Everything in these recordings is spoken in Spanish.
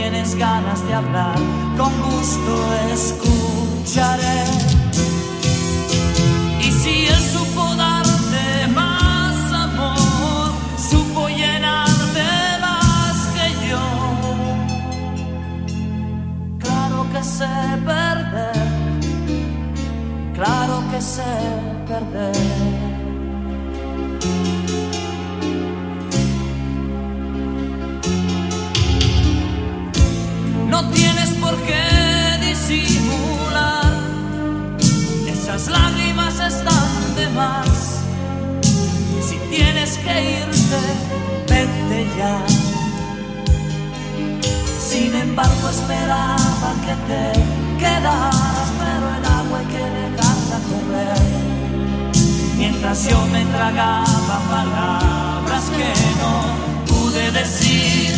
tienes ganas de hablar, con gusto escucharé. Y si él supo darte más amor, supo llenarte más que yo. Claro que sé perder, claro que sé perder. No tienes por qué disimular, esas lágrimas están de más. Si tienes que irte, vete ya. Sin embargo esperaba que te quedaras, pero el agua hay que dejarla correr. Mientras yo me tragaba palabras que no pude decir.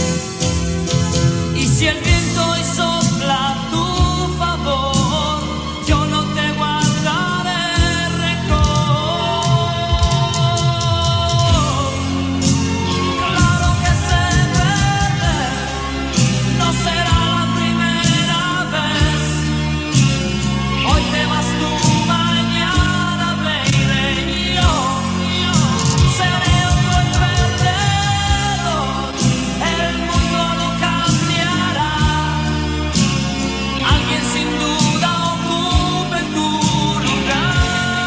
Y si el viento hoy sopla a tu favor, yo no te guardaré rencor. Claro que sé perder, no será la primera vez. Hoy te vas tú, mañana baby, yo seré otro el perdedor. El mundo no cambiará. Alguien sin duda ocupe tu lugar.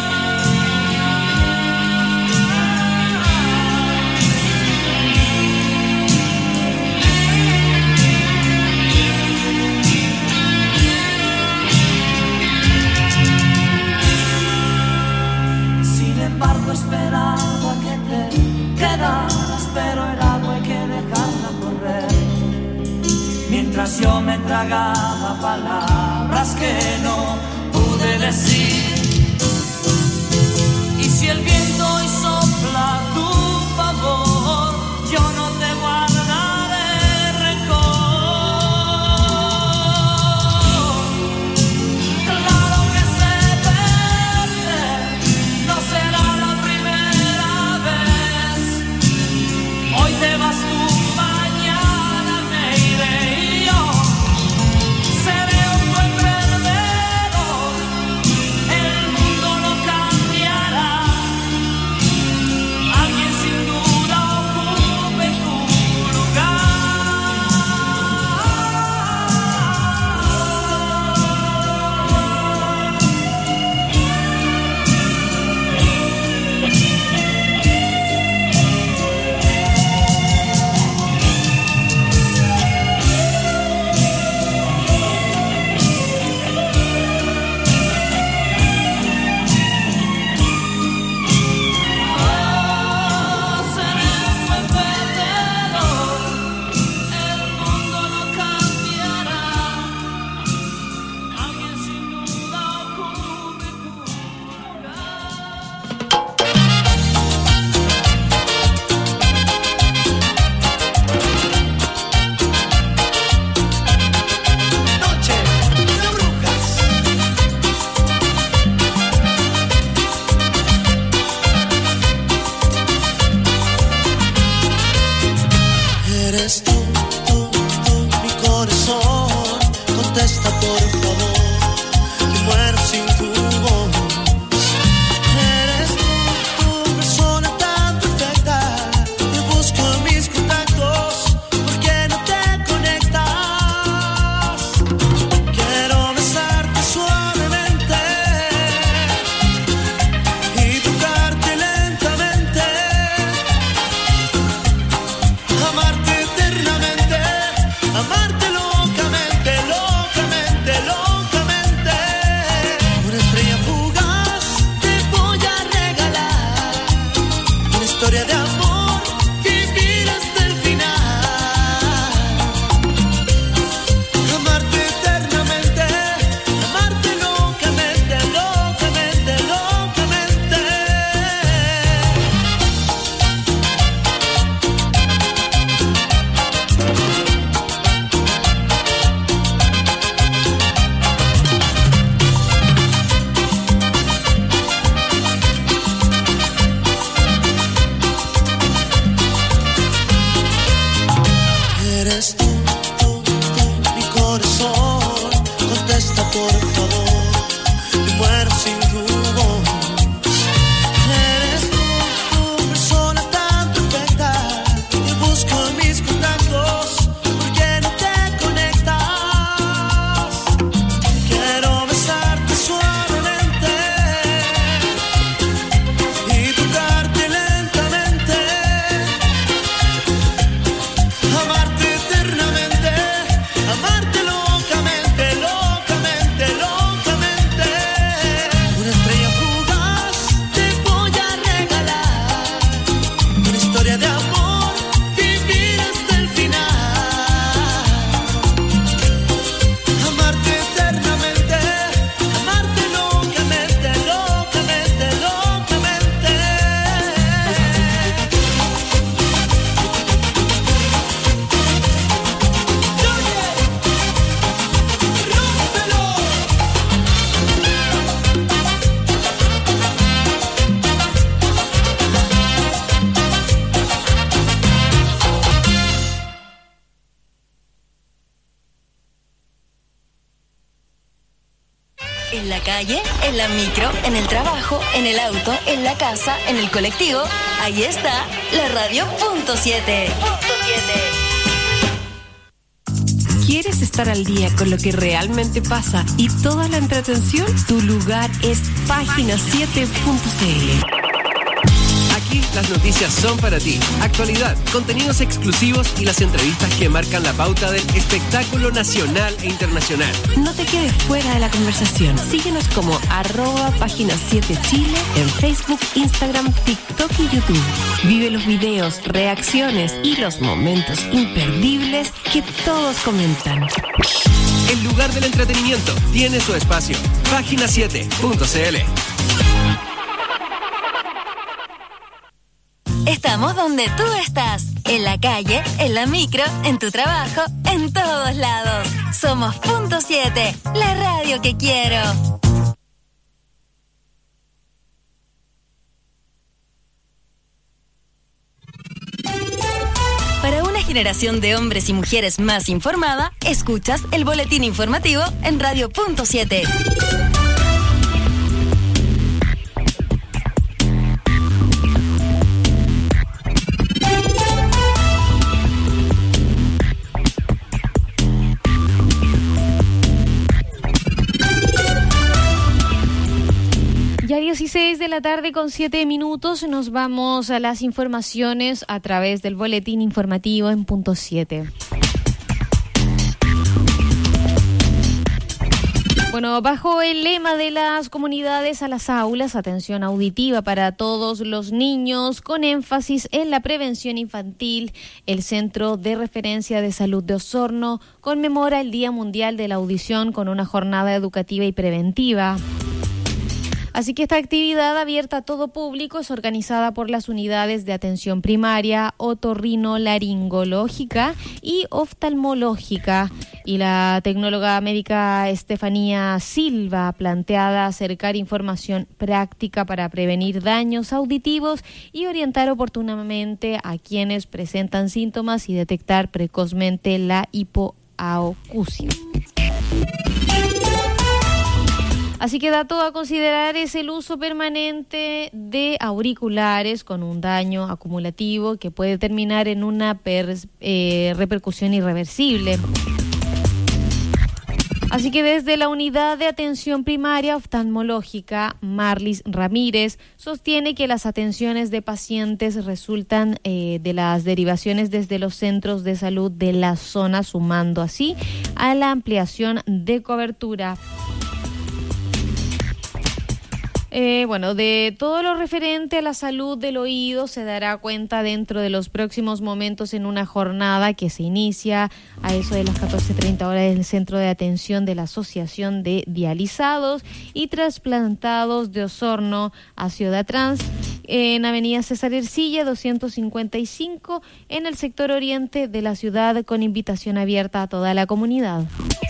Sin embargo esperaba que te quedaras, pero el agua hay que dejarla correr. Mientras yo me tragaba palabras que no pude decir. Y si el viento hoy sopla a tu favor, yo no te guardaré rencor. Claro que sé perder, no será la primera vez. Hoy te vas tú, mañana me iré yo. Seré un buen perdedor. El mundo no cambiará. Alguien sin duda ocupe tu lugar. Seré un buen perdedor. El mundo no cambiará. Alguien sin duda ocupe tu lugar. Noche de brujas. Eres tú, mi corazón. Contesta por favor, que muero sin tu voz. Eres tú, persona tan perfecta. Te busco en mis contactos, ¿por qué no te conectas? Quiero besarte suavemente y tocarte lentamente, amarte eternamente, amarte locamente, locamente, locamente. Una estrella fugaz te voy a regalar, una historia de amor, vivir hasta el final. Amarte eternamente, amarte locamente, locamente, locamente. la calle, en la micro, en el trabajo, en el auto, en la casa, en el colectivo. Ahí está la radio punto 7. ¿Quieres estar al día con lo que realmente pasa y toda la entretención? Tu lugar es página7.cl. Aquí las noticias son para ti. Actualidad, contenidos exclusivos y las entrevistas que marcan la pauta del espectáculo nacional e internacional. No te quedes fuera de la conversación. Síguenos como @página7chile en Facebook, Instagram, TikTok y YouTube. Vive los videos, reacciones y los momentos imperdibles que todos comentan. El lugar del entretenimiento tiene su espacio. Página7.cl. Estamos donde tú estás, en la calle, en la micro, en tu trabajo, en todos lados. Somos Punto 7, la radio que quiero. Para una generación de hombres y mujeres más informada, escuchas el boletín informativo en Radio Punto 7. Ya 16 de la tarde con 7 minutos, nos vamos a las informaciones a través del boletín informativo en Punto 7. Bueno, bajo el lema de las comunidades a las aulas, atención auditiva para todos los niños, con énfasis en la prevención infantil, el Centro de Referencia de Salud de Osorno conmemora el Día Mundial de la Audición con una jornada educativa y preventiva. Así que esta actividad abierta a todo público es organizada por las unidades de atención primaria, otorrinolaringológica y oftalmológica. Y la tecnóloga médica Estefanía Silva planteada acercar información práctica para prevenir daños auditivos y orientar oportunamente a quienes presentan síntomas y detectar precozmente la hipoacusia. Así que dato a considerar es el uso permanente de auriculares con un daño acumulativo que puede terminar en una repercusión irreversible. Así que desde la Unidad de Atención Primaria Oftalmológica, Marlis Ramírez sostiene que las atenciones de pacientes resultan de las derivaciones desde los centros de salud de la zona, sumando así a la ampliación de cobertura. De todo lo referente a la salud del oído se dará cuenta dentro de los próximos momentos en una jornada que se inicia a eso de las 14:30 horas en el Centro de Atención de la Asociación de Dializados y Trasplantados de Osorno a Ciudad Trans, en Avenida César Ercilla 255, en el sector oriente de la ciudad, con invitación abierta a toda la comunidad.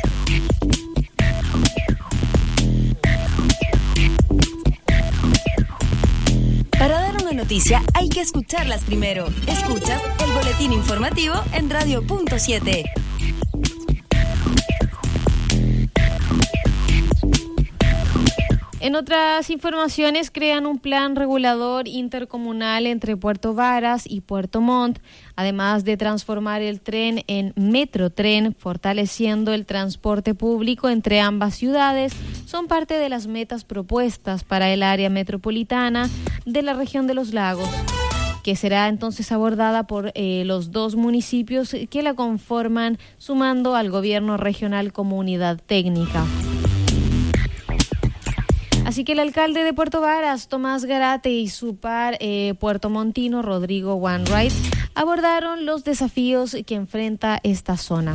Para dar una noticia hay que escucharlas primero. Escuchas el boletín informativo en Radio Punto 7. En otras informaciones, crean un plan regulador intercomunal entre Puerto Varas y Puerto Montt, además de transformar el tren en Metrotren, fortaleciendo el transporte público entre ambas ciudades. Son parte de las metas propuestas para el área metropolitana de la región de los lagos, que será entonces abordada por los dos municipios que la conforman, sumando al gobierno regional como unidad técnica. Así que el alcalde de Puerto Varas, Tomás Garate, y su par puertomontino, Rodrigo Wainwright, abordaron los desafíos que enfrenta esta zona.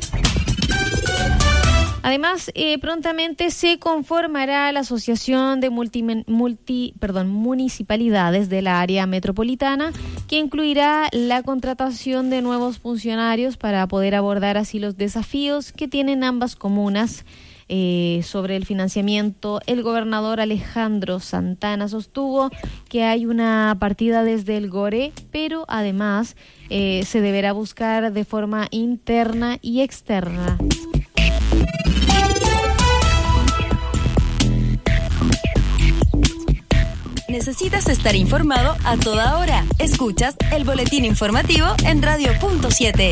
Además, prontamente se conformará la Asociación de Municipalidades de la área metropolitana, que incluirá la contratación de nuevos funcionarios para poder abordar así los desafíos que tienen ambas comunas. Sobre el financiamiento, el gobernador Alejandro Santana sostuvo que hay una partida desde el GORE, pero además se deberá buscar de forma interna y externa. necesitas estar informado a toda hora. Escuchas el boletín informativo en Radio Punto 7.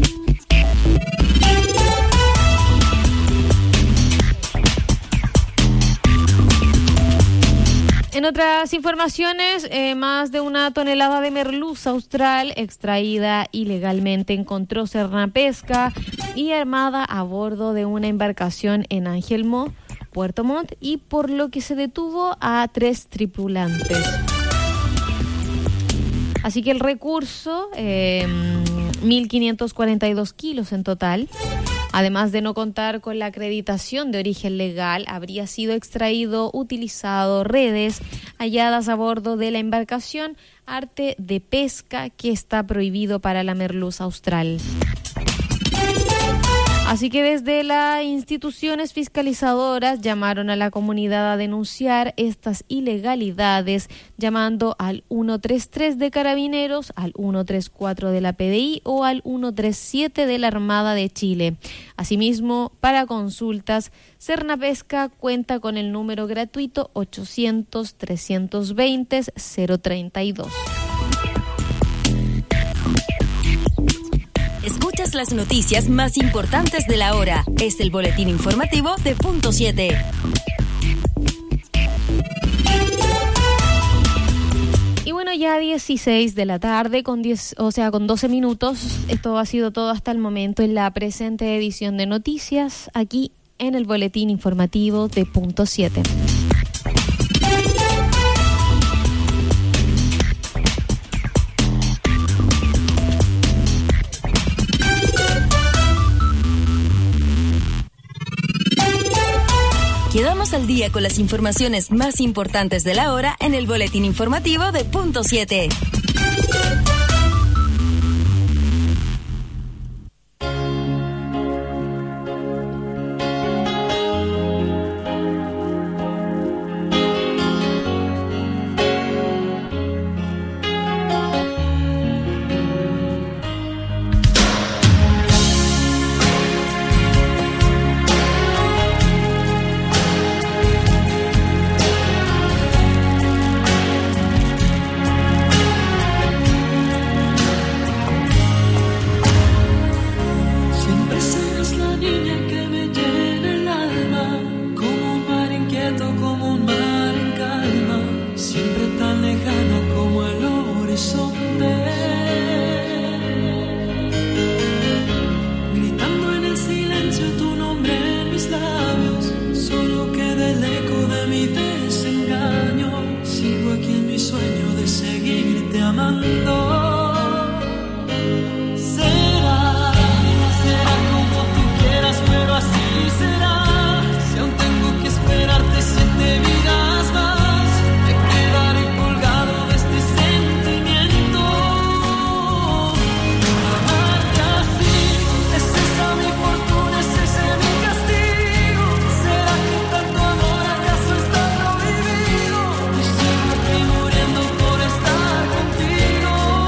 En otras informaciones, más de 1 tonelada de merluza austral extraída ilegalmente encontró Cernapesca y armada a bordo de una embarcación en Angelmó, Puerto Montt, y por lo que se detuvo a 3 tripulantes. Así que el recurso, 1.542 kilos en total. Además de no contar con la acreditación de origen legal, habría sido extraído utilizado redes halladas a bordo de la embarcación, arte de pesca que está prohibido para la merluza austral. Así que desde las instituciones fiscalizadoras llamaron a la comunidad a denunciar estas ilegalidades, llamando al 133 de Carabineros, al 134 de la PDI o al 137 de la Armada de Chile. Asimismo, para consultas, Cernapesca cuenta con el número gratuito 800-320-032. Escuchas las noticias más importantes de la hora. Es el boletín informativo de Punto 7. Y bueno, ya 16 de la tarde con 12 minutos. Esto ha sido todo hasta el momento en la presente edición de noticias, aquí en el boletín informativo de Punto 7. Quedamos al día con las informaciones más importantes de la hora en el boletín informativo de Punto 7. Contigo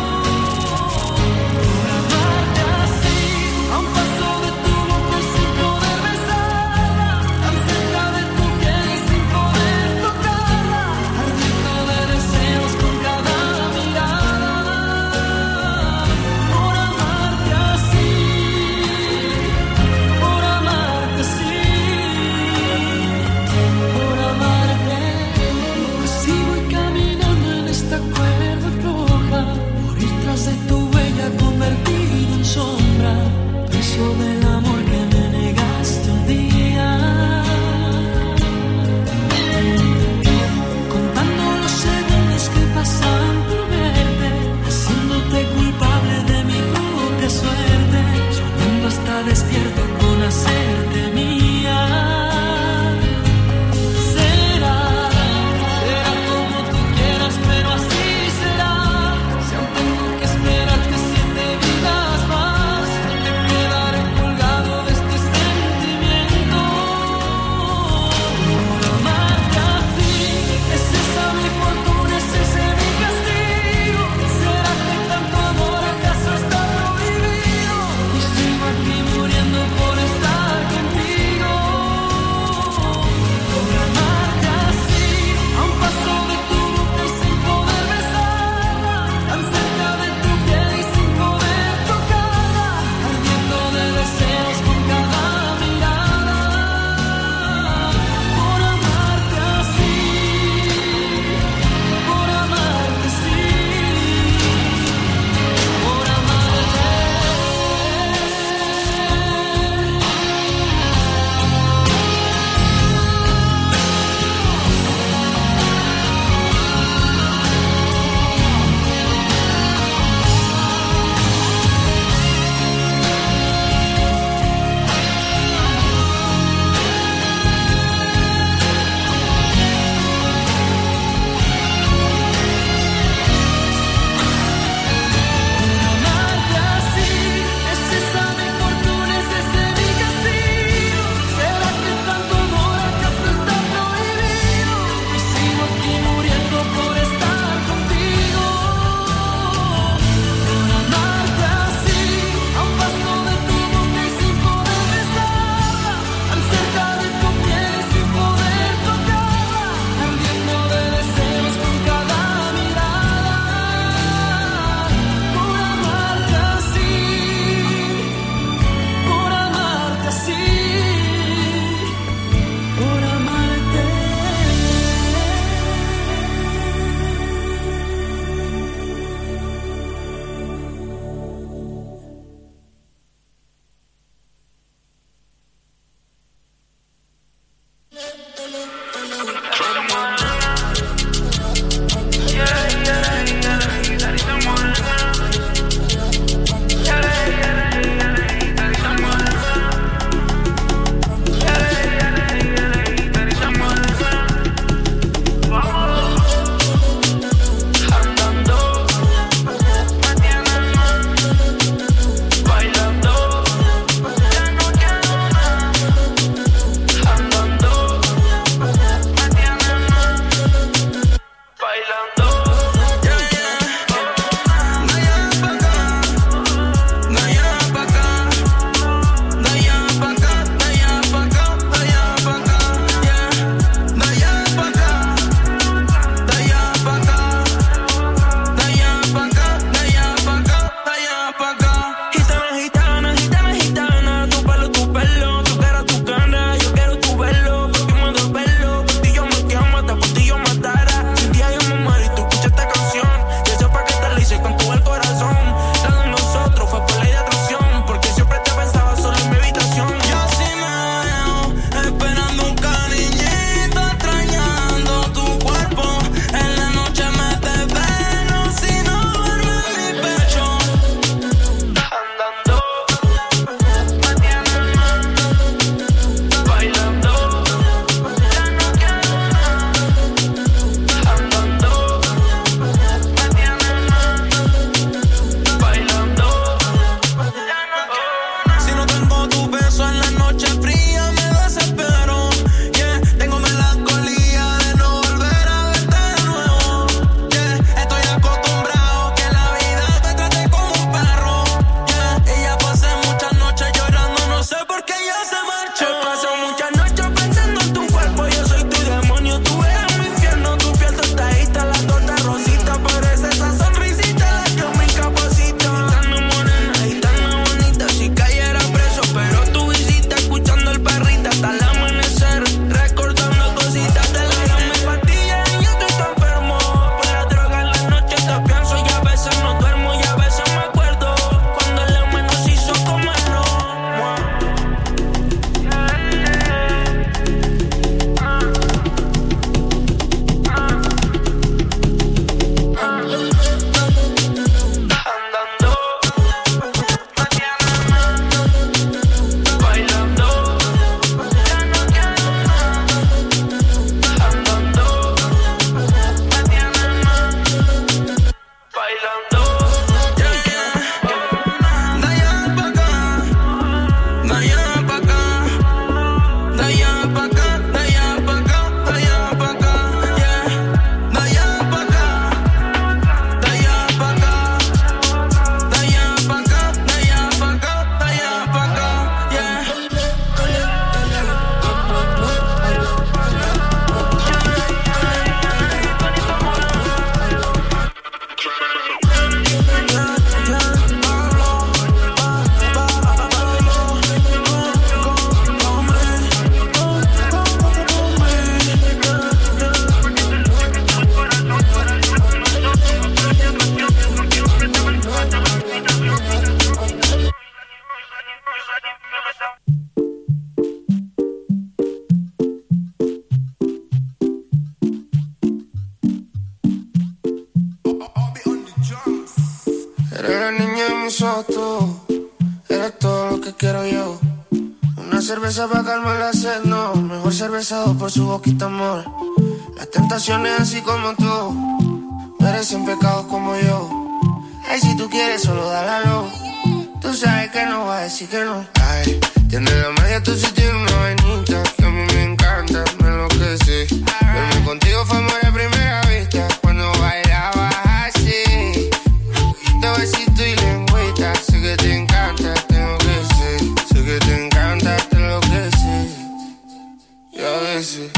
Eres la niña de mis ojos, tú. Eres todo lo que quiero yo. Una cerveza para calmar la sed, no. Mejor cervezado por su boquita, amor. Las tentaciones así como tú merecen pecados como yo. Ay, si tú quieres solo dale a luz. Tú sabes que no va a decir que no. Ay, tienes la magia, tú sí tienes una vainita que a mí me encanta, me enloquece. Verme contigo fue amor a primera vista. Cuando bailabas así, de besito y lengüita. Sé que te encanta, tengo que ser. Sé que te encanta, te enloquece. Y a veces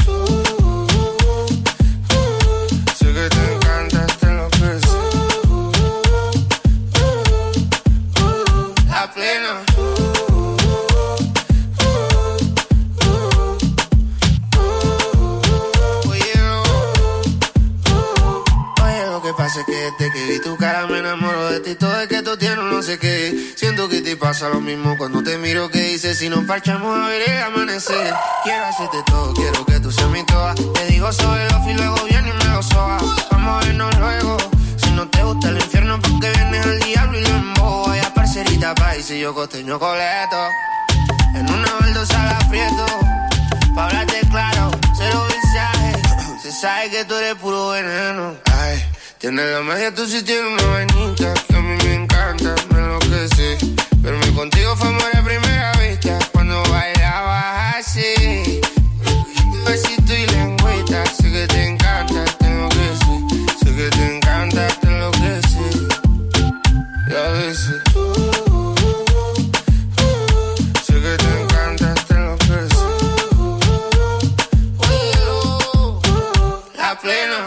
sé que te encanta, te enloquece. La plena. Pasa que desde que vi tu cara me enamoro de ti. Todo es que tú tienes no sé qué. Siento que te pasa lo mismo cuando te miro. Que dices si nos parchamos a ver el amanecer. Quiero hacerte todo, quiero que tú seas mi toa. Te digo sobre los y luego viene y me lo soba. Vamos a vernos luego. Si no te gusta el infierno porque vienes al diablo y lo embobo. Vaya parcerita país y yo costeño coleto. En una baldosa la aprieto. Pa' hablarte claro, cero mensaje. Se sabe que tú eres puro veneno. Ay, tienes la magia, tú sí tienes una vainita que a mí me encanta, me enloquece. Verme contigo fue amor a primera vista. Cuando bailabas así, besito y lengüita. Sé que te encanta, te enloquece. Sé que te encanta, te enloquece. Y a veces sé que te encanta, te enloquece. La plena.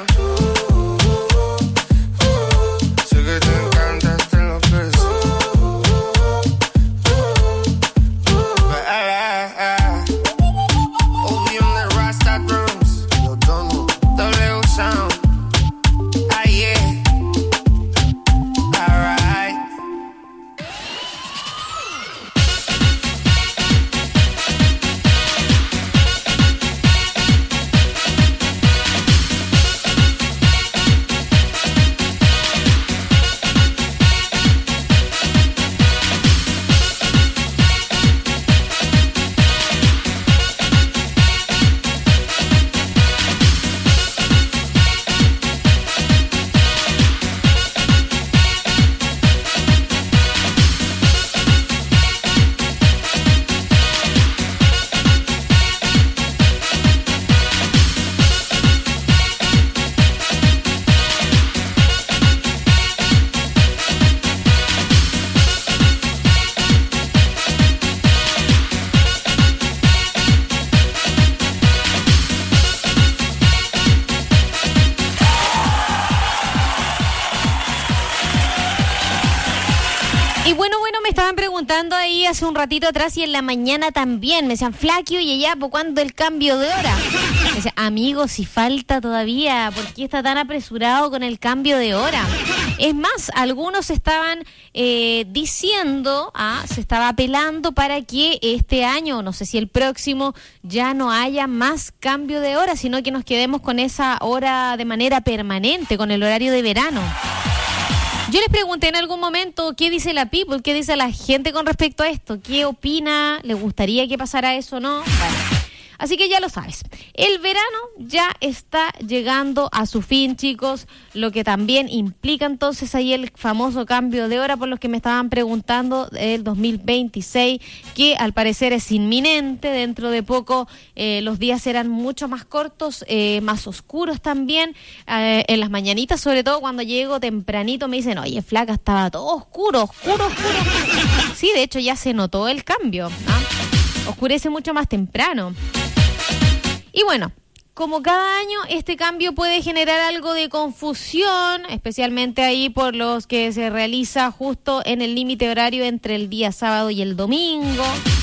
Ahí hace un ratito atrás y en la mañana también me decían Flaquio y ella, ¿cuándo el cambio de hora? Me decía, amigo, si falta todavía, ¿por qué está tan apresurado con el cambio de hora? Es más, algunos estaban diciendo, se estaba apelando para que este año, no sé si el próximo, ya no haya más cambio de hora, sino que nos quedemos con esa hora de manera permanente, con el horario de verano. Yo les pregunté en algún momento qué dice la people, qué dice la gente con respecto a esto, qué opina, le gustaría que pasara eso o no. Bueno, así que ya lo sabes. El verano ya está llegando a su fin, chicos, lo que también implica entonces ahí el famoso cambio de hora por los que me estaban preguntando el 2026, que al parecer es inminente. Dentro de poco los días serán mucho más cortos, más oscuros también. En las mañanitas, sobre todo cuando llego tempranito, me dicen, oye, flaca, estaba todo oscuro. Sí, de hecho ya se notó el cambio, ¿no? Oscurece mucho más temprano. Y bueno, como cada año, este cambio puede generar algo de confusión, especialmente ahí por los que se realiza justo en el límite horario entre el día sábado y el domingo.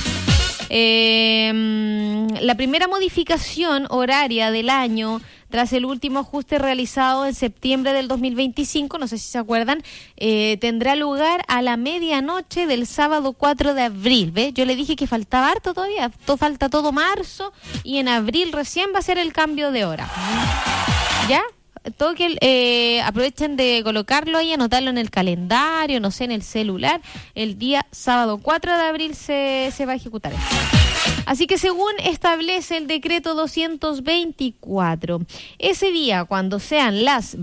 La primera modificación horaria del año, tras el último ajuste realizado en septiembre del 2025, no sé si se acuerdan, tendrá lugar a la medianoche del sábado 4 de abril. ¿Ves? Yo le dije que faltaba harto todavía, falta todo marzo y en abril recién va a ser el cambio de hora. ¿Ya? todo que aprovechen de colocarlo ahí, anotarlo en el calendario, no sé, en el celular. El día sábado 4 de abril se va a ejecutar esto. Así que según establece el decreto 224, ese día, cuando sean las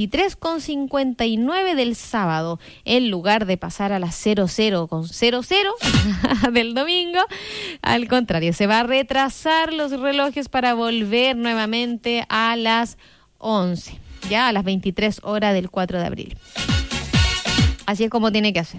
23:59 del sábado, en lugar de pasar a las 00:00 del domingo, al contrario, se va a retrasar los relojes para volver nuevamente a las 11, ya a las 23 horas del 4 de abril. Así es como tiene que hacer.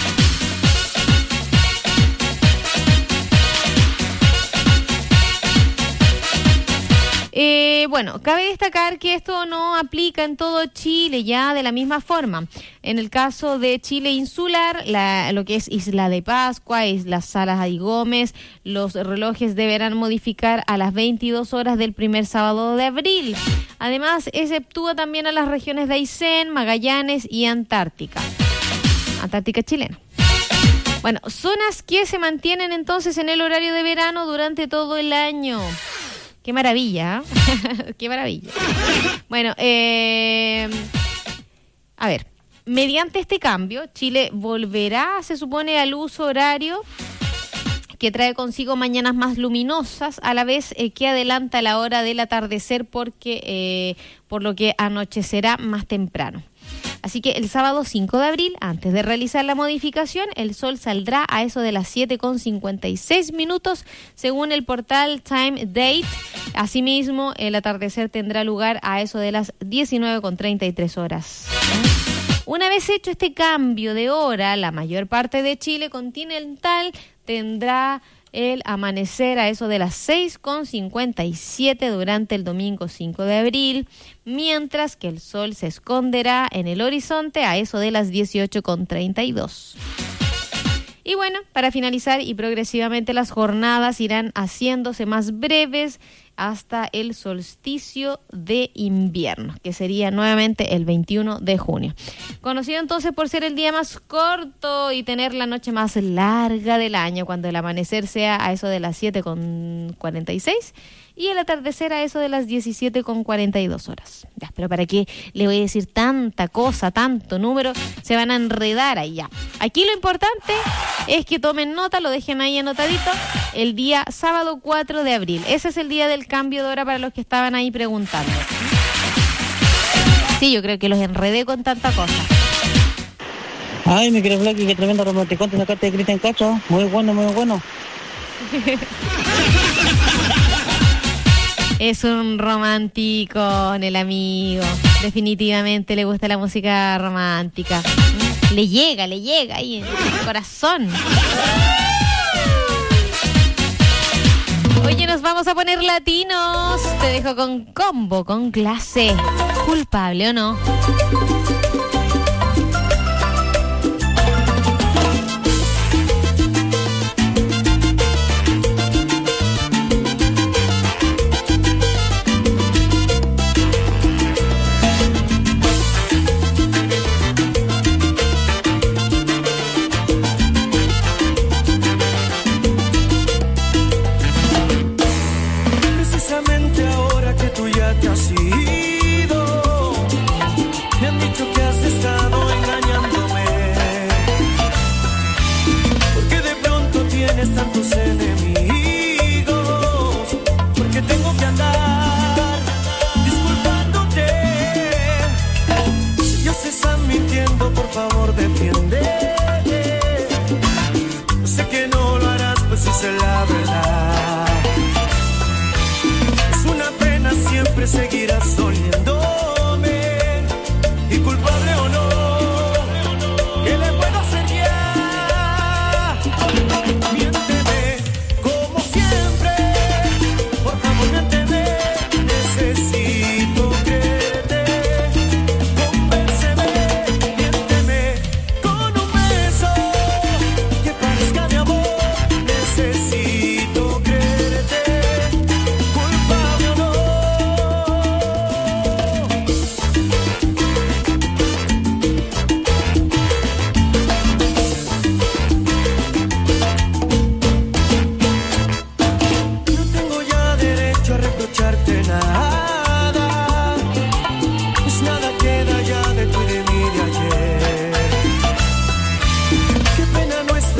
Bueno, cabe destacar que esto no aplica en todo Chile ya de la misma forma. En el caso de Chile insular, lo que es Isla de Pascua, Islas Salas y Gómez, los relojes deberán modificar a las 22 horas del primer sábado de abril. Además, exceptúa también a las regiones de Aysén, Magallanes y Antártica chilena. Bueno, zonas que se mantienen entonces en el horario de verano durante todo el año. ¡Qué maravilla! ¡Qué maravilla! Bueno, a ver, mediante este cambio, Chile volverá, se supone, al uso horario que trae consigo mañanas más luminosas, a la vez que adelanta la hora del atardecer por lo que anochecerá más temprano. Así que el sábado 5 de abril, antes de realizar la modificación, el sol saldrá a eso de las 7:56 según el portal Time Date. Asimismo, el atardecer tendrá lugar a eso de las 19:33 horas. Una vez hecho este cambio de hora, la mayor parte de Chile continental tendrá el amanecer a eso de las 6:57 durante el domingo 5 de abril, mientras que el sol se esconderá en el horizonte a eso de las 18:32. Y bueno, para finalizar, y progresivamente las jornadas irán haciéndose más breves hasta el solsticio de invierno, que sería nuevamente el 21 de junio. Conocido entonces por ser el día más corto y tener la noche más larga del año, cuando el amanecer sea a eso de las 7:46 y el atardecer a eso de las 17:42 horas. Ya, pero ¿para qué le voy a decir tanta cosa, tanto número? Se van a enredar ahí ya. Aquí lo importante es que tomen nota, lo dejen ahí anotadito, el día sábado 4 de abril. Ese es el día del cambio de hora para los que estaban ahí preguntando. Sí, yo creo que los enredé con tanta cosa. Ay, mi querido Blacky, qué tremendo romanticón te sacaste de Cristian Castro. Muy bueno, muy bueno. Es un romántico, el amigo. Definitivamente le gusta la música romántica. Le llega ahí en el corazón. Oye, nos vamos a poner latinos. Te dejo con Combo, con Clase. ¿Culpable o no? Precisamente ahora que tú ya te has ido, me han dicho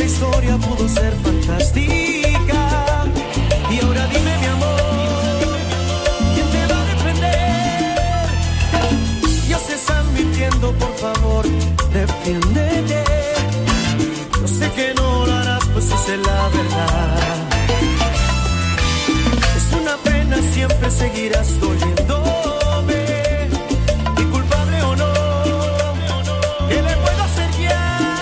historia pudo ser fantástica. Y ahora dime, mi amor, ¿quién te va a defender? Ya se están mintiendo, por favor, defiéndete. Yo sé que no lo harás, pues esa es la verdad. Es una pena, siempre seguirás doliéndome. Y culpable o no, ¿qué le puedo hacer ya?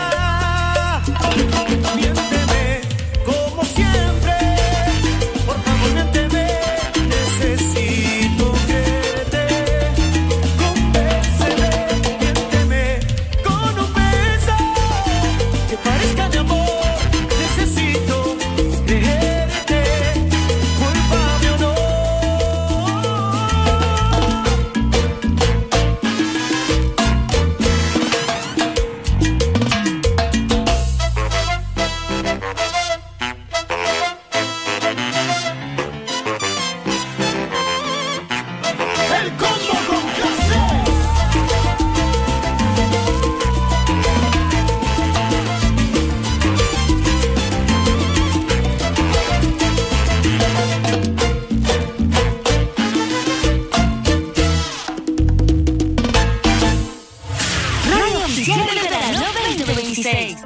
Miénteme como siempre, por favor miénteme. Necesito que te convénceme. Miénteme con un beso que parezca de amor. Necesito creerte, culpable o no. El combo con clase. Radio Oficial del Verano 2026.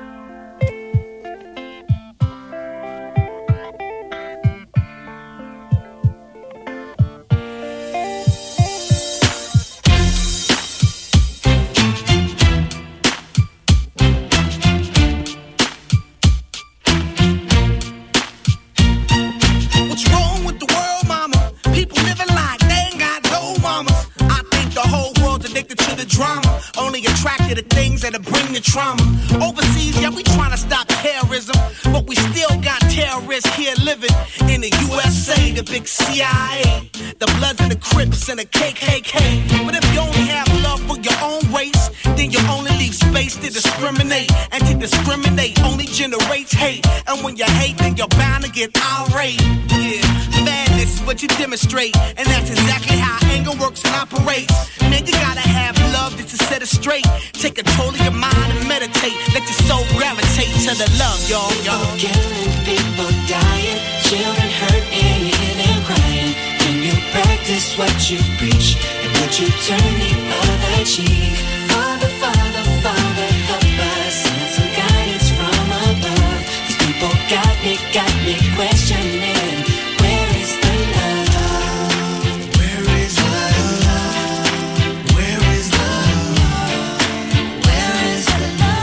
What's wrong with the world, mama? People living like they ain't got no mamas. I think the whole world's addicted to the drama, only attracted to things that'll bring the trauma. Overseas, yeah, we trying to stop terrorism, but we still got terrorists here living in the USA, the big CIA, the Bloods and the Crips and the KKK. But if you only have love for your own race, then you only leave space to discriminate, and to discriminate only generates hate. And when you hate, then you're bound to get irate. Yeah, madness is what you demonstrate, and that's exactly how anger works and operates. Man, you gotta have love just to set it straight. Take control of your mind and meditate. Let your soul gravitate to the love, y'all. People killing, people dying, children hurt and you hear them crying. When you practice what you preach, and would you turn the other cheek? Father, Father, Father, help us, send some guidance from above. These people got me questioning, where is the love? Where is the love? Where is the love? Where is the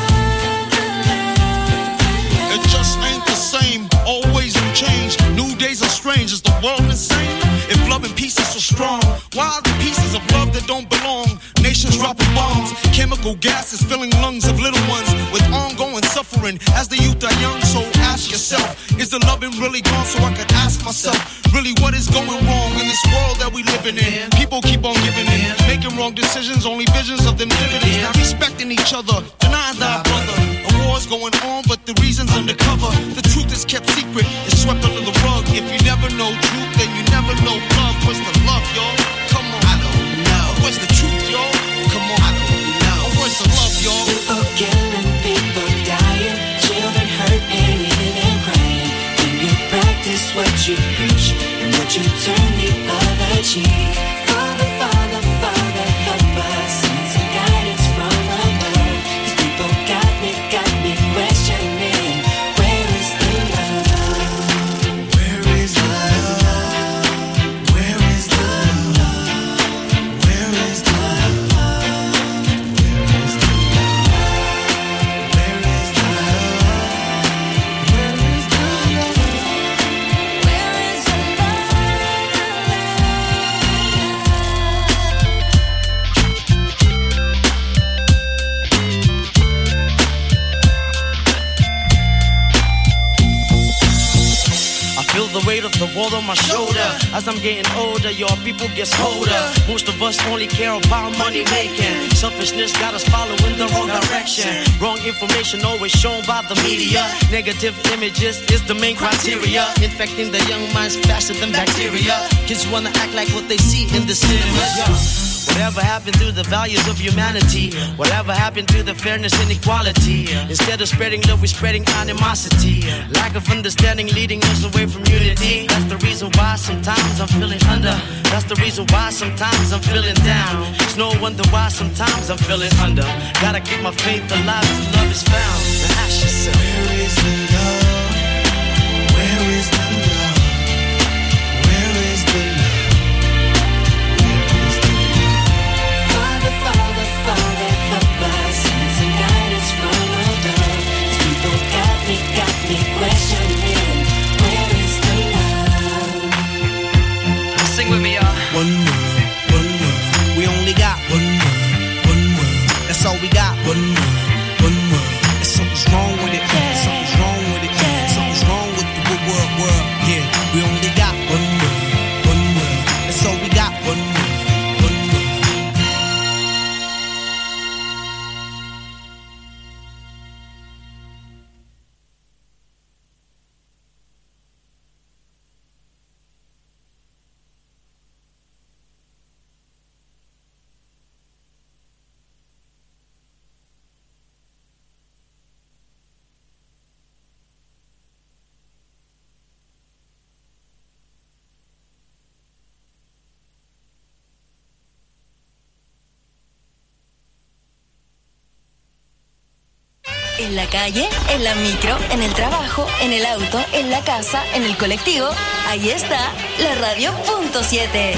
love? It just ain't the same, always new change. New days are strange, is the world insane? If love and peace is so strong, why are the pieces of love that don't belong? Nations dropping bombs, chemical gases filling lungs of little ones with ongoing suffering as the youth are young. So ask yourself, is the loving really gone? So I could ask myself, really what is going wrong in this world that we living in? People keep on giving in, making wrong decisions, only visions of them dividends. Not respecting each other, denying thy brother. A war's going on, but the reason's undercover. The truth is kept secret, it's swept under the rug. If you never know truth, then you never know love. What's the love, y'all? Come on, I don't know. What's the truth, y'all? Come on, I don't know. What's the love, y'all? People killing, people dying, children hurt and you hear them crying. When you practice what you preach, and would you turn the other cheek? Father, Father, Father, help us, send some guidance from above. These people got me questioning, where is the love? Where is the love? Where is the love? Where is the love? Where is the love? Where is the love? Where is the love? Where is the Feel the weight of the world on my shoulder. As I'm getting older, your people gets colder. Most of us only care about money making. Selfishness got us following the wrong direction. Wrong information always shown by the media. Negative images is the main criteria. Infecting the young minds faster than bacteria. Kids wanna act like what they see in the cinema. Whatever happened to the values of humanity? Whatever happened to the fairness and equality? Instead of spreading love, we're spreading animosity. Lack of understanding leading us away from unity. That's the reason why sometimes I'm feeling under. That's the reason why sometimes I'm feeling down. It's no wonder why sometimes I'm feeling under. Gotta keep my faith alive till love is found. Now ask yourself, where is the love? Where is the love? Where is the love? Where is the love? Father, Father, Father, help us, send some guidance from above. These people got me questioning. Where is the love? Sing with me, y'all. One world, one world. We only got one world, one world. That's all we got. One world, one world. And something's wrong with it. Something's wrong with it. Something's wrong with the world. Yeah, we only got one world, one world. That's all we got. One world, one world. En la calle, en la micro, en el trabajo, en el auto, en la casa, en el colectivo. Ahí está la radio punto 7.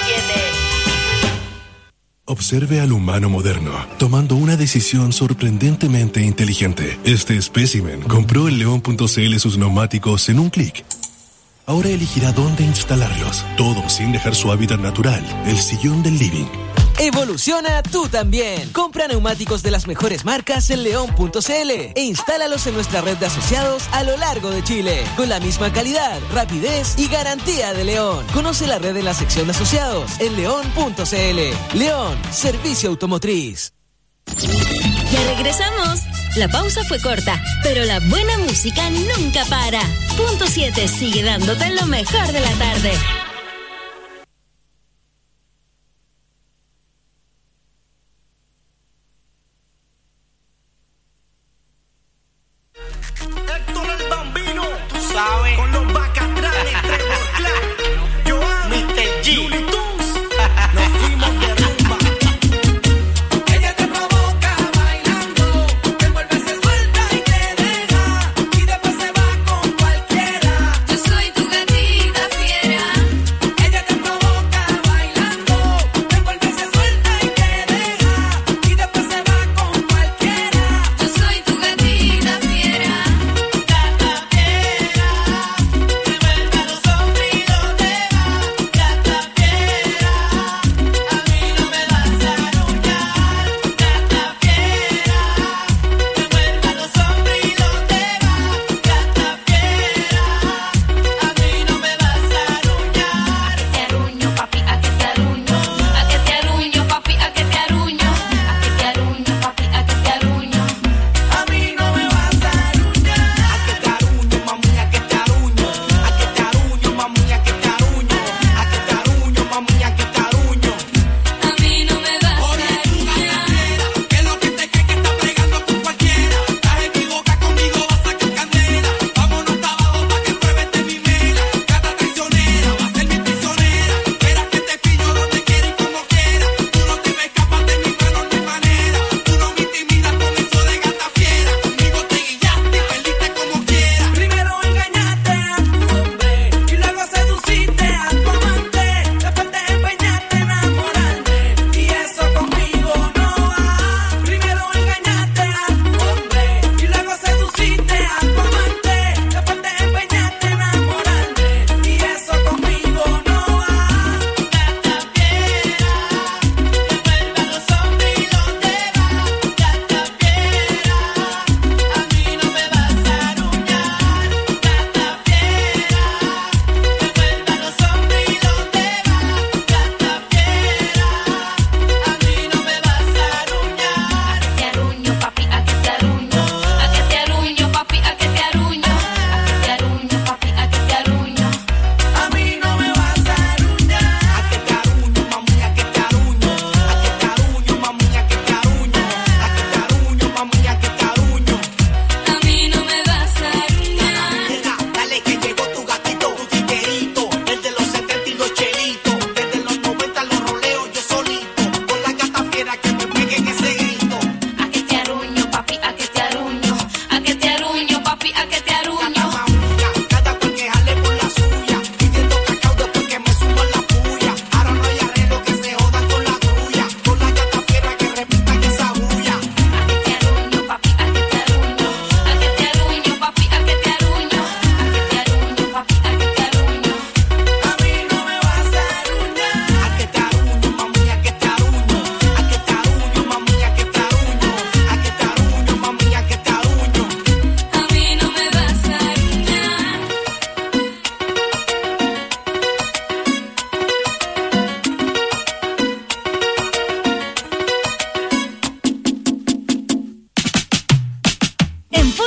Observe al humano moderno, tomando una decisión sorprendentemente inteligente. Este espécimen compró en León.cl sus neumáticos en un clic. Ahora elegirá dónde instalarlos, todo sin dejar su hábitat natural, el sillón del living. Evoluciona tú también. Compra neumáticos de las mejores marcas en León.cl e instálalos en nuestra red de asociados a lo largo de Chile, con la misma calidad, rapidez y garantía de León. Conoce la red en la sección de asociados en León.cl. León, servicio automotriz. Ya regresamos. La pausa fue corta, pero la buena música nunca para. Punto 7 sigue dándote lo mejor de la tarde. Héctor el Bambino, tú sabes, con los bacatranes, Trevor Clark, Joan, Mr. G, Looney Tunes, nos fuimos de rumba. Ella te provoca bailando, te vuelve se suelta y te deja, y después se va con cualquiera. Yo soy tu gatita fiera.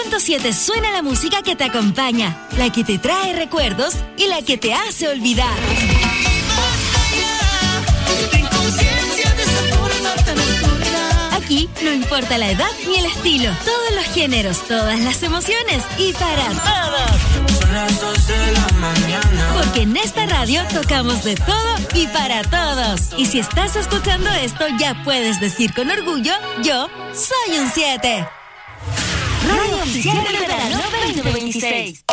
90.7 suena la música que te acompaña, la que te trae recuerdos y la que te hace olvidar. Aquí no importa la edad ni el estilo, todos los géneros, todas las emociones y para todos. Son las 2 de la mañana. Porque en esta radio tocamos de todo y para todos. Y si estás escuchando esto, ya puedes decir con orgullo, yo soy un 7. Radio Oficial del Verano 2026.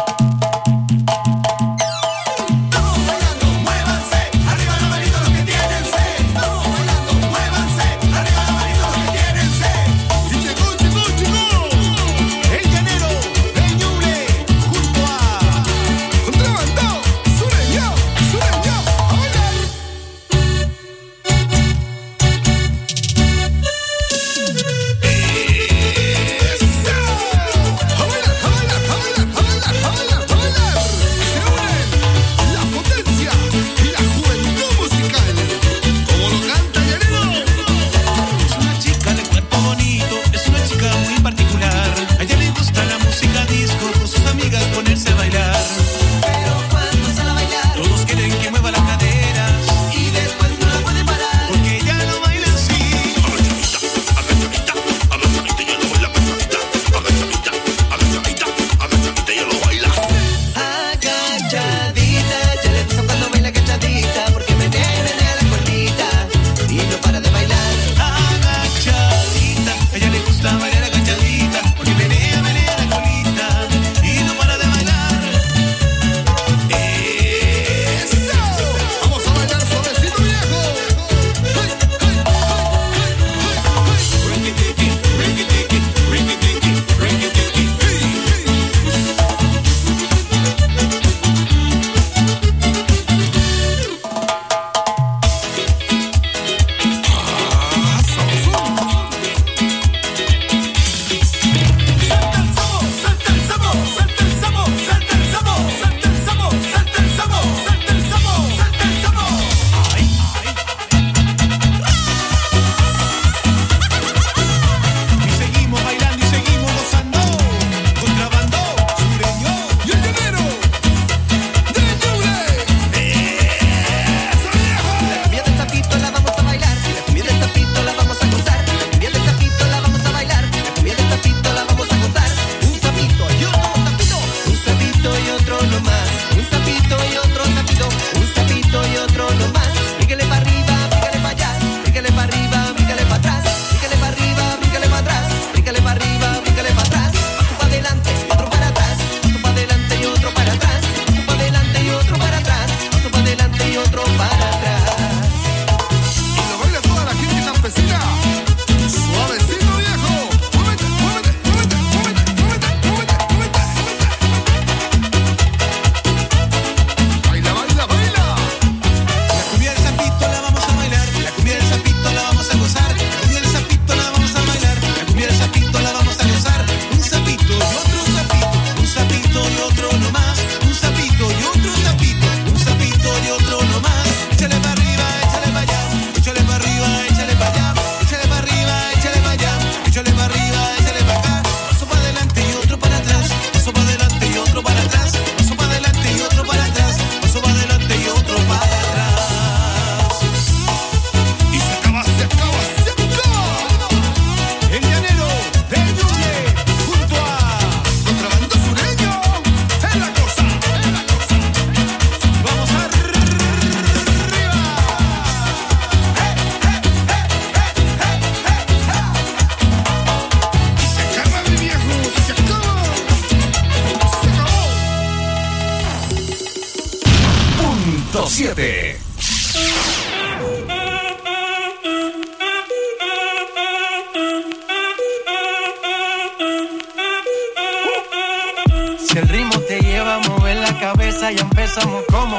Si el ritmo te lleva a mover la cabeza, ya empezamos como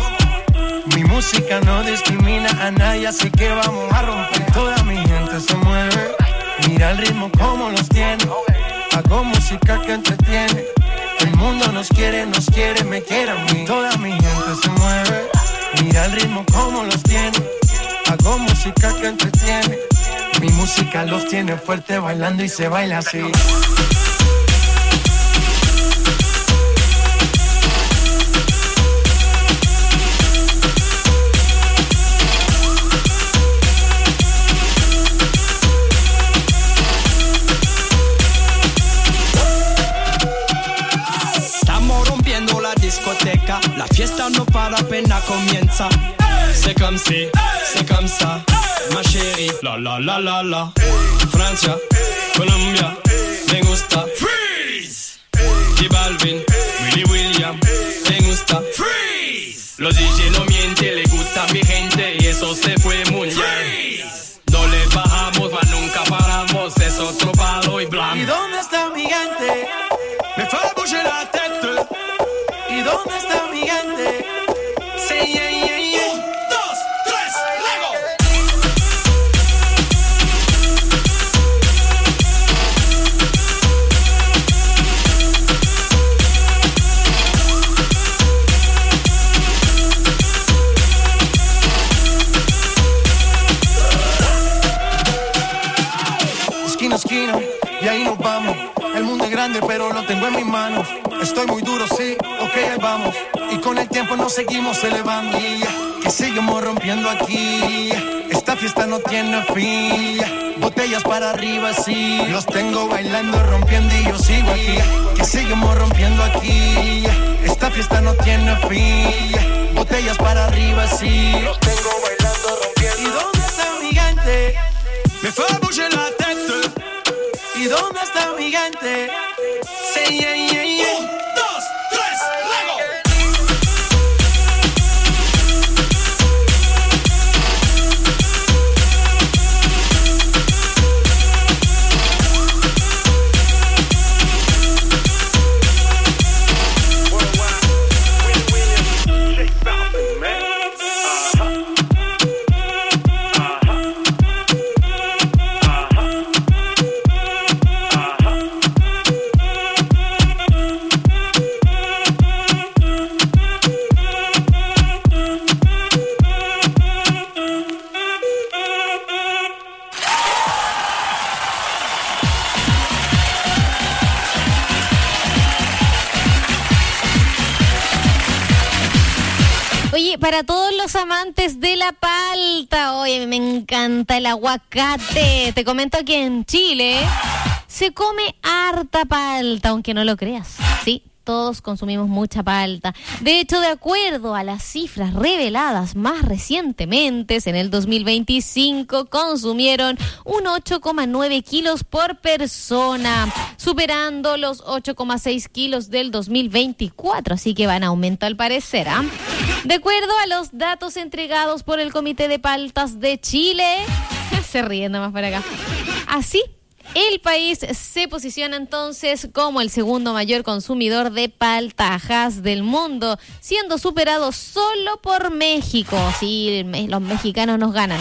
es. Mi música no discrimina a nadie, así que vamos a romper. Toda mi gente se mueve, mira el ritmo como los tiene. Hago música que entretiene. El mundo nos quiere, me quiere a mí. Toda mi gente se mueve, mira el ritmo como los tiene. Hago música que entretiene. Mi música los tiene fuerte bailando y se baila así. La fiesta no para, apenas comienza. C'est comme si, c'est comme ça, ma chérie. La la la la la. Francia, Colombia, me gusta. Freeze. J Balvin, Willy William, me gusta. Freeze. Los DJ no mienten, le gusta mi gente y eso se fue muy bien. No le bajamos, mas nunca paramos, es otro palo y blanco. ¿Y dónde está mi gente? Me fue a bouger la tête. ¿Y dónde está mi gente? Sí, yeah, yeah, yeah. 1, 2, 3, luego. Esquina a esquina, y ahí nos vamos. El mundo es grande, pero lo tengo en mis manos. Estoy muy duro, sí, ok, ahí vamos. Y con el tiempo nos seguimos elevando. Que seguimos rompiendo aquí. Esta fiesta no tiene fin. Botellas para arriba, sí. Los tengo bailando, rompiendo y yo sigo aquí. Que seguimos rompiendo aquí. Esta fiesta no tiene fin. Botellas para arriba, sí. Los tengo bailando, rompiendo. ¿Y dónde está mi gente? Me fue a bouger la tête. ¿Y dónde está mi gente? Sí, yeah, yeah, yeah. 1, 2, 3, luego. Para todos los amantes de la palta, oye, me encanta el aguacate. Te comento que en Chile se come harta palta, aunque no lo creas. Sí, todos consumimos mucha palta. De hecho, de acuerdo a las cifras reveladas más recientemente, en el 2025 consumieron un 8,9 kilos por persona, superando los 8,6 kilos del 2024. Así que van a aumento al parecer, ¿ah? De acuerdo a los datos entregados por el Comité de Paltas de Chile, se ríen nomás para acá. Así, el país se posiciona entonces como el segundo mayor consumidor de paltajas del mundo, siendo superado solo por México. Sí, los mexicanos nos ganan.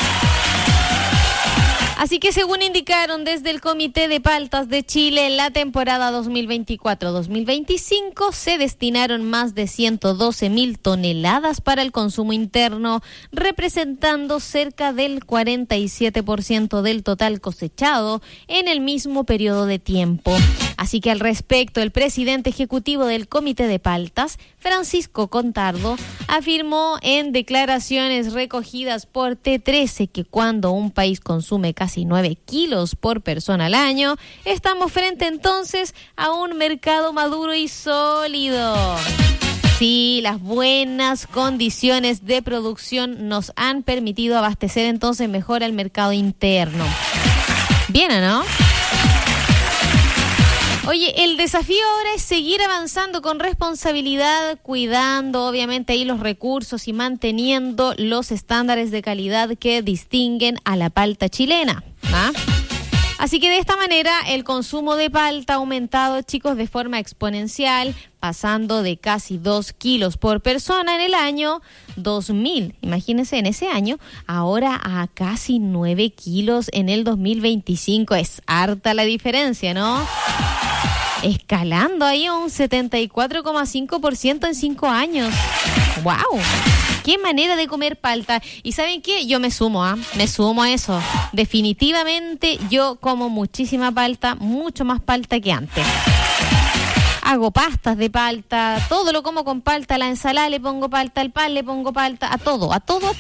Así que según indicaron desde el Comité de Paltas de Chile, en la temporada 2024-2025 se destinaron más de 112.000 toneladas para el consumo interno, representando cerca del 47% del total cosechado en el mismo periodo de tiempo. Así que al respecto, el presidente ejecutivo del Comité de Paltas, Francisco Contardo, afirmó en declaraciones recogidas por T13 que cuando un país consume casi 9 kilos por persona al año, estamos frente entonces a un mercado maduro y sólido. Sí, las buenas condiciones de producción nos han permitido abastecer entonces mejor al mercado interno. Bien, ¿o no? Oye, el desafío ahora es seguir avanzando con responsabilidad, cuidando obviamente ahí los recursos y manteniendo los estándares de calidad que distinguen a la palta chilena, ¿ah? Así que de esta manera el consumo de palta ha aumentado, chicos, de forma exponencial, pasando de casi 2 kilos por persona en el año 2000, imagínense en ese año, ahora a casi 9 kilos en el 2025. Es harta la diferencia, ¿no? Escalando ahí un 74,5% en 5 años. ¡Wow! ¡Qué manera de comer palta! ¿Y saben qué? Yo me sumo a eso. Definitivamente yo como muchísima palta, mucho más palta que antes. Hago pastas de palta, todo lo como con palta, la ensalada le pongo palta, al pan le pongo palta, a todo.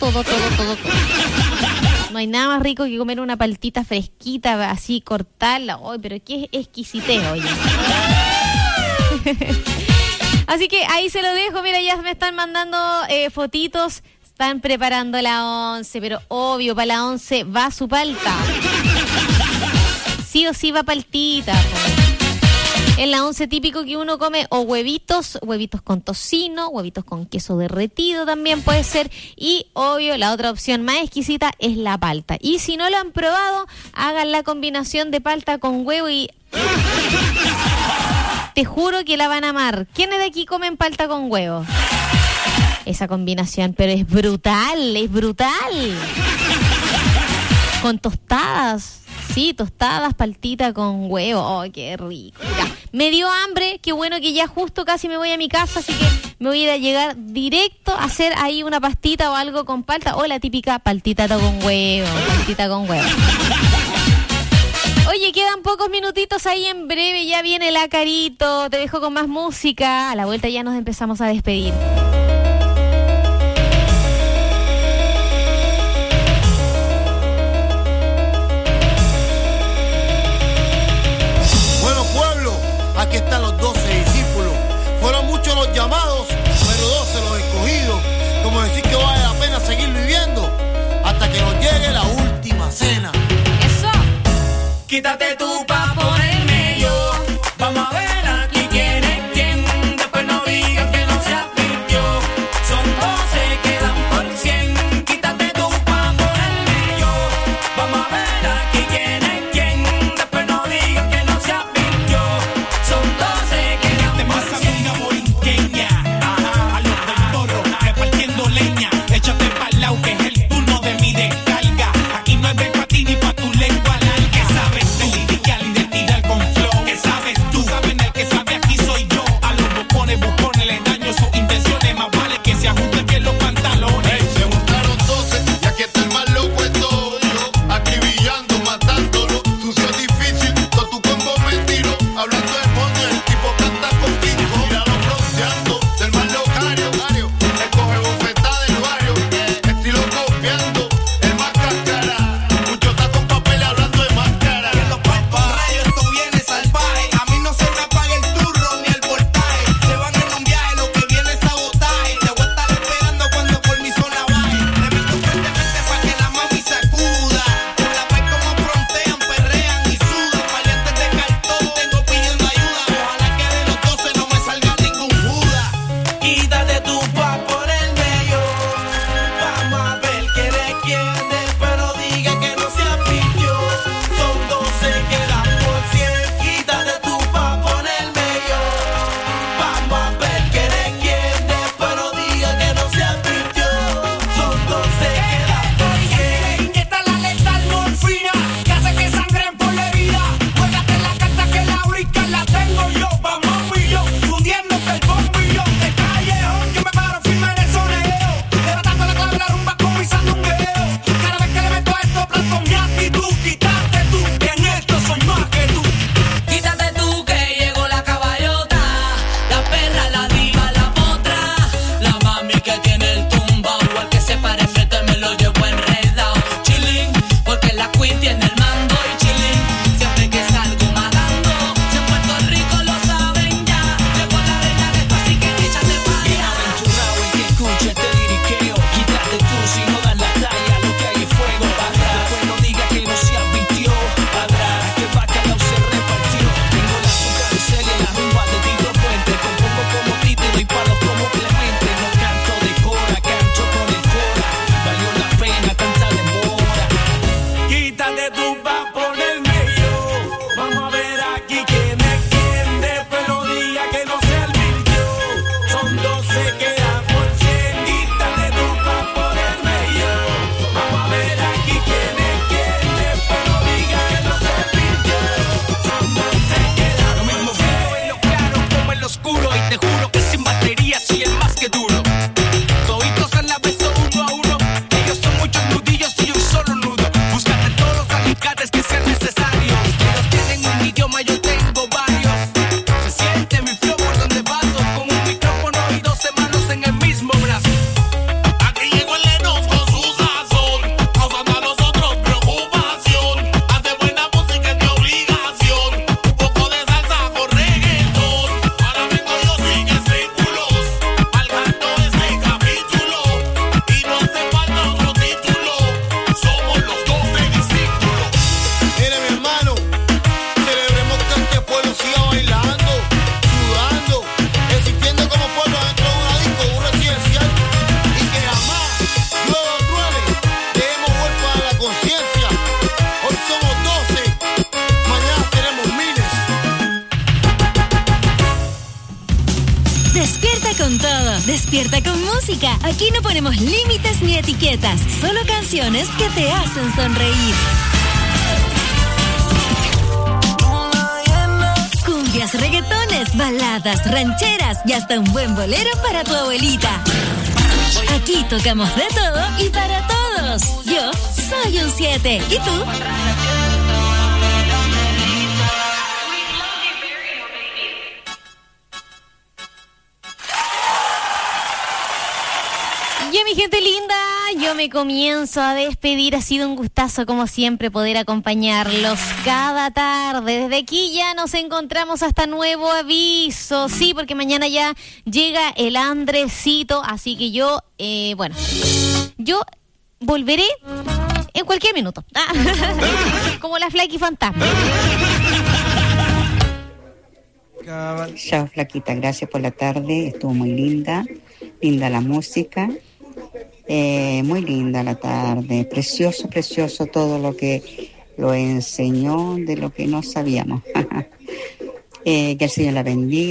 No hay nada más rico que comer una paltita fresquita, así cortarla. ¡Ay, pero qué exquisitez, oye! Así que ahí se lo dejo. Mira, ya me están mandando fotitos. Están preparando la 11, pero obvio, para la 11 va su palta. Sí o sí va paltita. En la 11 típico que uno come o huevitos con tocino, huevitos con queso derretido también puede ser. Y obvio, la otra opción más exquisita es la palta. Y si no lo han probado, hagan la combinación de palta con huevo y... te juro que la van a amar. ¿Quiénes de aquí comen palta con huevo? Esa combinación, pero es brutal, es brutal. Con tostadas, sí, tostadas, paltita con huevo. Oh, qué rico. Ya, me dio hambre, qué bueno que ya justo casi me voy a mi casa, así que me voy a ir a llegar directo a hacer ahí una pastita o algo con palta, o la típica paltita con huevo, paltita con huevo. Oye, quedan pocos minutitos ahí, en breve ya viene la Carito, te dejo con más música, a la vuelta ya nos empezamos a despedir. Aquí están los 12 discípulos. Fueron muchos los llamados, pero 12 los escogidos. Como decir que vale la pena seguir viviendo hasta que nos llegue la última cena. Eso. Quítate tú pa' ponerme yo. Vamos a ver aquí quién es quién. Después no digas que no se advirtió. Son 12, quedan por 100. Quítate tú pa' ponerme yo. Vamos a ver aquí quién es quién. Después no digas que no se advirtió. Son 12 que no te pasa una borinqueña. Ajá, a los del toro, repartiendo leña. Échate pa'l lado que es el turno de mi descarga. Aquí no hay break pa' ti ni pa' tu lengua larga. Sabes tú, con todo, despierta con música. Aquí no ponemos límites ni etiquetas, solo canciones que te hacen sonreír. Cumbias, reggaetones, baladas, rancheras y hasta un buen bolero para tu abuelita. Aquí tocamos de todo y para todos. Yo soy un 7. ¿Y tú? Y mi gente linda, yo me comienzo a despedir. Ha sido un gustazo, como siempre, poder acompañarlos cada tarde. Desde aquí ya nos encontramos hasta nuevo aviso. Sí, porque mañana ya llega el Andresito. Así que yo volveré en cualquier minuto. Como la Flaky Fantasma. Chao, Flaquita, gracias por la tarde. Estuvo muy linda la música. Muy linda la tarde, precioso todo lo que lo enseñó de lo que no sabíamos. Que el Señor la bendiga.